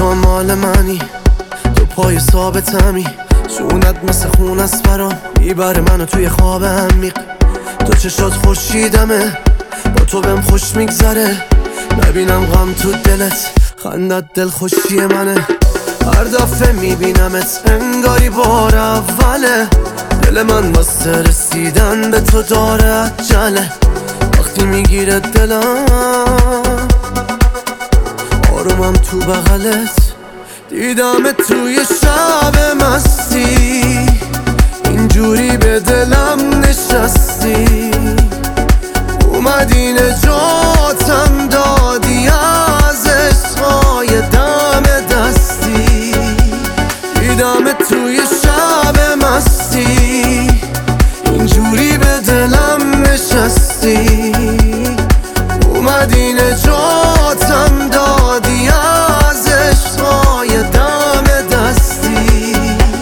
تو مال منی، تو پای ثابتمی، شونت مثل خون است برام، میبره منو توی خواب عمیق. تو چشات خورشیدمه، با تو بهم خوش میگذره، نبینم غم تو دلت، خندت دل خوشی منه. هر دفعه میبینمت انگاری بار اوله، دل من واسه رسیدن به تو داره عجله. وقتی میگیره دلم آرومم تو بغلت، دیدمت توی شب مستی، اینجوری به دلم نشستی، اومدی نجاتم دادی از عشقای دم دستی. دیدمت توی شب مستی، اینجوری به دلم نشستی، اومدی نجاتم دادی از عشقای دم دستی.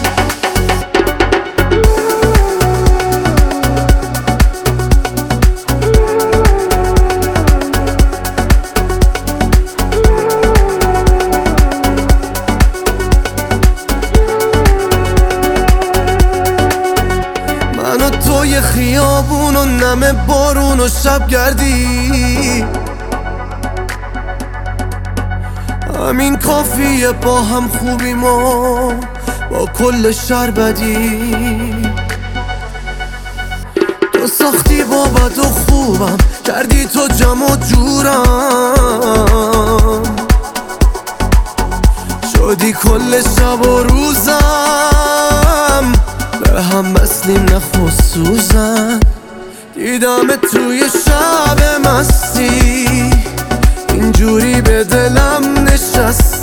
من و توی خیابون و نم بارون و شب گردی، همین کافیه با هم خوبیم و با کل شهر بدی. تو ساختی با بد و خوبم، کردی تو جمع و جورم، شدی کل شب و روزم، به هم مثلیم نه خصوصا. دیدمت توی شب مستی، اینجوری به دلم نشستی،